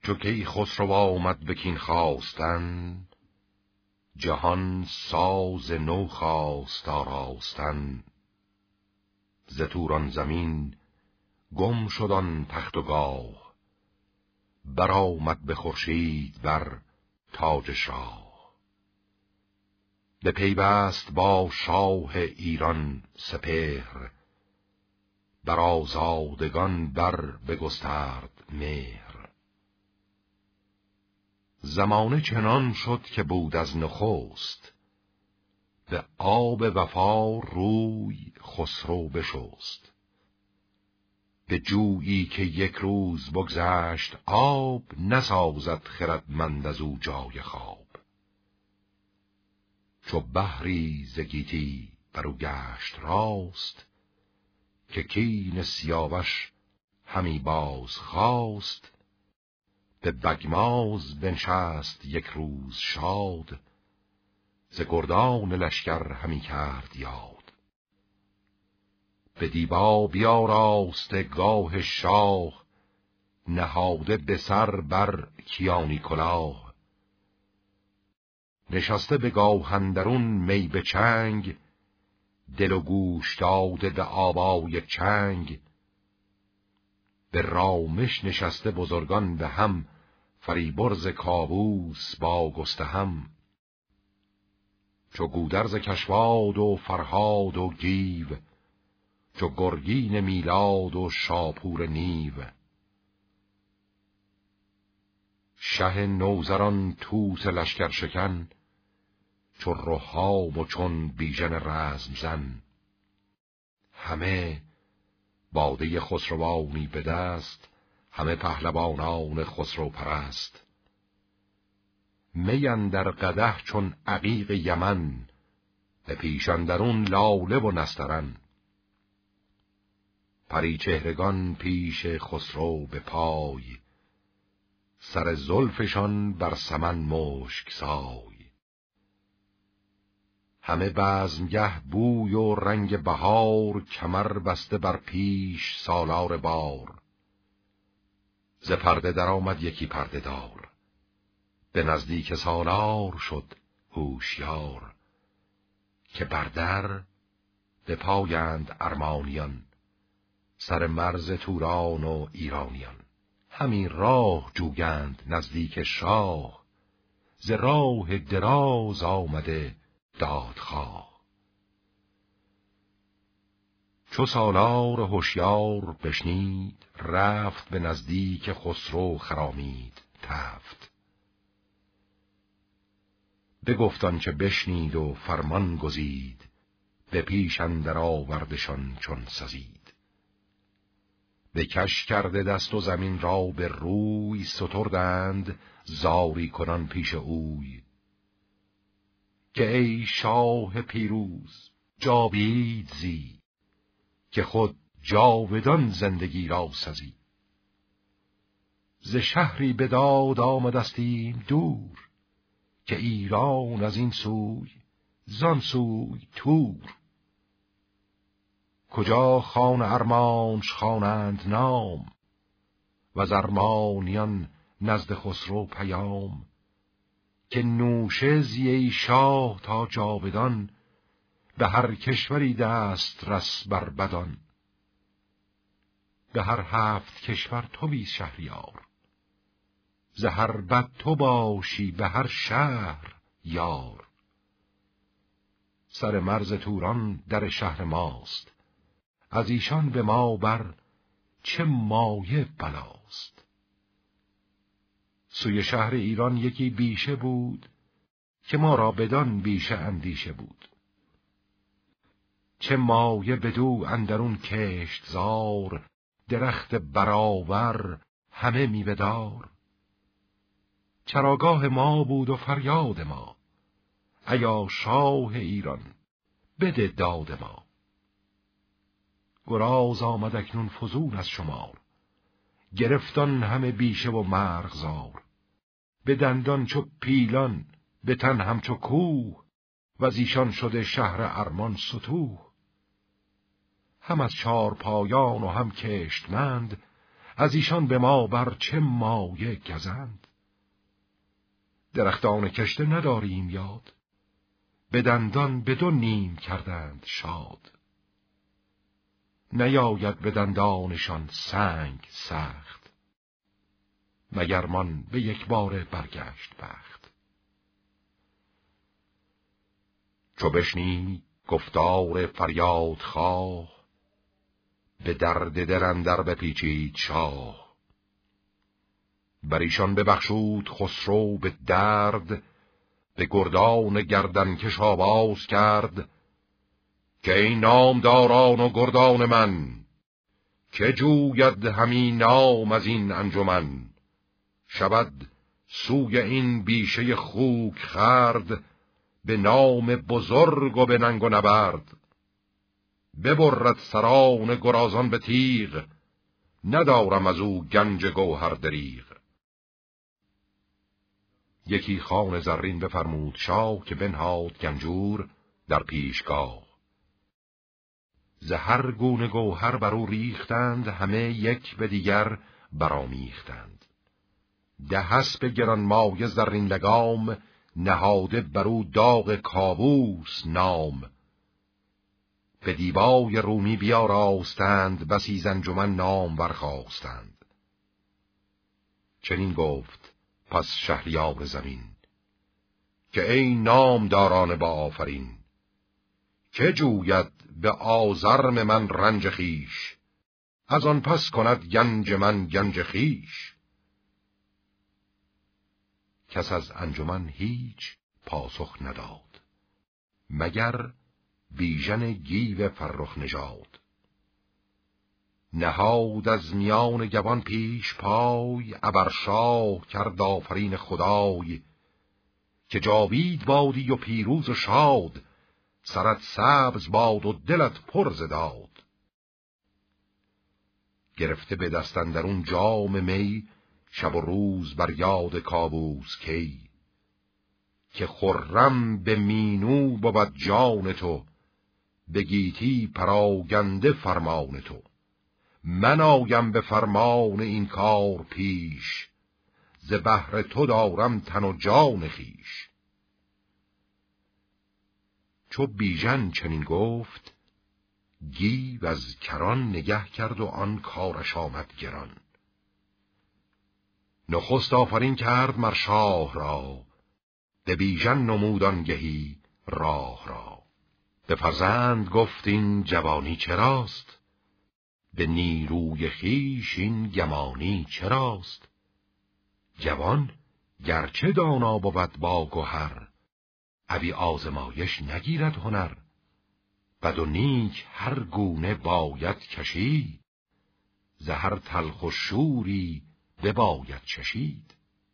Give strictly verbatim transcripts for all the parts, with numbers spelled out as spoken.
چو کی خسرو آمد به کین خواستن، جهان ساز نو خواست آراستن. ز توران زمین گم شد آن تخت و گاه، برآمد به خورشید بر تاج شاه. بپیوست با شاه ایران سپهر، بر آزادگان بر بگسترد مهر. زمانه چنان شد که بود از نخست، به آب وفا روی خسرو بشست. به جویی که یک روز بگذشت آب، نسازد خردمند از او جای خواب. چو بحری ز گیتی برو گشت راست، که کین سیاوش همی باز خواست. به بگماز بنشست یک روز شاد، ز گردان لشکر همی کرد یاد. به دیبا بیاراسته گاه شاه، نهاده به سر بر کیانی کلاه. نشسته به گاه اندرون می به چنگ، دل و گوش داده به آوای چنگ. به رامش نشسته بزرگان به هم، فریبرز کاووس با گستهم. چو گودرز کشواد و فرهاد و گیو، چو گرگین میلاد و شاپور نیو. شه نوذران طوس لشکر شکن، چو رهام و چون بیژن رزم زن. همه باده خسروانی به دست، همه پهلوانان خسرو پرست. می اندر قدح چون عقیق یمن، به پیش اندرون لاله و نسترن. پری چهرگان پیش خسرو به پای، سر زلفشان بر سمن مشک سای. همه بزمگه بوی و رنگ بهار، کمر بسته بر پیش سالار بار. ز پرده در آمد یکی پرده دار، به نزدیک سالار شد هوشیار. که بر در به پایند ارمانیان، سر مرز توران و ایرانیان. همی راه جویند نزدیک شاه، ز راه دراز آمده دادخواه. چو سالار هوشیار بشنید، رفت به نزدیک خسرو خرامید تفت. بگفت آنچه بشنید و فرمان گزید، به پیش اندر آوردشان چون سزید. به کش کرده دست و زمین را به روی، ستردند زاری کنان پیش اوی. که ای شاه پیروز جاوید زی، که خود جاودان زندگی را سزی. ز شهری به داد آمدستیم دور، که ایران از این سوی زان سوی تور. کجا خان ارمانش خوانند نام، و از ارمانیان نزد خسرو پیام. که نوشه زی ای شاه تا جاودان، به هر کشوری دست رس بر بدان. به هر هفت کشور تو بی شهریار، ز هر بد تو باشی به هر شهر یار. سر مرز توران در شهر ماست، از ایشان به ما بر چه مایه بلاست. سوی شهر ایران یکی بیشه بود، که ما را بدان بیشه اندیشه بود. چه مایه بدو اندرون کشت زار، درخت برآور همه میوه‌دار. چراگاه ما بود و فریاد ما، ایا شاه ایران بده داد ما. گراز آمد اکنون فزون از شمار، گرفتان همه بیشه و مرغزار. به دندان چو پیلان، به تن همچو کوه، و از ایشان شده شهر ارمان ستوه. هم از چار پایان و هم کشتمند، از ایشان به ما بر چه مایه گزند. درختان کشته نداریم یاد، به دندان به دو نیم کردند شاد. نیاید به دندانشان سنگ سخت، مگر من به یک بار برگشت بخت. چو بشنید گفتار فریاد خواه، به درد دل اندر بپیچید شاه. بر ایشان ببخشود خسرو به درد، به گردان گردنکش آواز کرد که این نامداران و گردان من، که جوید همین نام از این انجمن. شود سوی این بیشه خوک خرد، به نام بزرگ و به ننگ و نبرد. ببرد سران گرازان به تیغ، ندارم از او گنج گوهر دریغ. یکی خوان زرین بفرمود شاه، که بنهاد گنجور در پیشگاه. ز هر گونه گوهر بر او ریختند، همه یک به دیگر برآمیختند. ده اسب گرانمایه زرین لگام، نهاده بر او داغ کاووس نام. به دیبای رومی بیاراستند، بسی ز انجمن نام برخواستند. چنین گفت پس شهریار زمین، که ای نامداران با آفرین. که جوید به آزرم من رنج خیش، از آن پس کند گنج من گنج خیش. کس از انجمن هیچ پاسخ نداد، مگر بیژن گیو فرخ نژاد. نهاد از میان گوان پیش پای، ابر شاه کرد آفرین خدای. که جاوید بادی و پیروز و شاد، سرت سبز باد و دلت پر ز داد. گرفته به دست اندرون جام می، شب و روز بر یاد کاووس کی. که خرم به مینو بود جان تو، به گیتی پراگنده فرمان تو. من آیم به فرمان این کار پیش، ز بهر تو دارم تن و جان خیش. چو بیژن چنین گفت، گیو از کران نگه کرد و آن کارش آمد گران. نخست آفرین کرد مر شاه را، به بیژن نمود آنگهی راه را. به فرزند گفت این جوانی چراست، به نیروی خویش این گمانی چراست. جوان گرچه دانا بود با گهر، ابی آزمایش نگیرد هنر. بد و نیک هر گونه باید کشید، ز هر تلخ و شوری بباید چشید.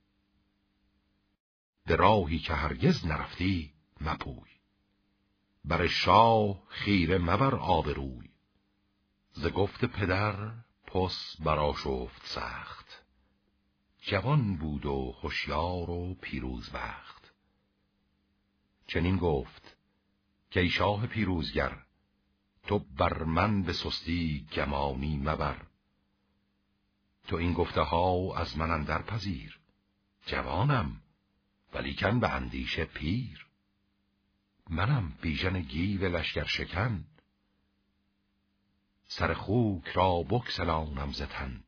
به راهی که هرگز نرفتی مپوی، بر شاه خیره مبر آبروی. ز گفت پدر پس برآشفت سخت، جوان بود و هوشیار و پیروز بخت. چنین گفت که ای شاه پیروزگر، تو بر من به سستی گمانی مبر. تو این گفته ها از من اندر پذیر، جوانم ولیکن به اندیشه پیر. منم بیژن گیو لشکر شکن، سر خوک را بگسلانم ز تن.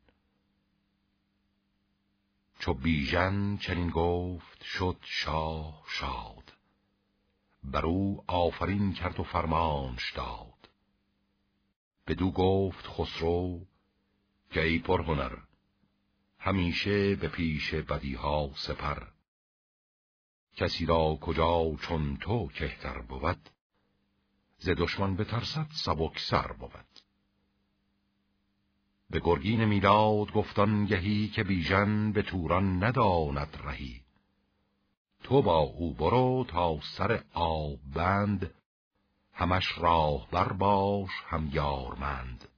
چو بیژن چنین گفت شد شاه شاد، بر او آفرین کرد و فرمانش داد. بدو گفت خسرو که ای پرهنر، همیشه به پیش بدیها سپر. کسی را کجا چون تو کهتر بود، ز دشمن بترسد سبک سر بود. به گرگین میلاد گفتان گهی، که بیژن به توران نداند رهی. تو با او برو تا سر آب بند، همش راه بر باش هم یارمند.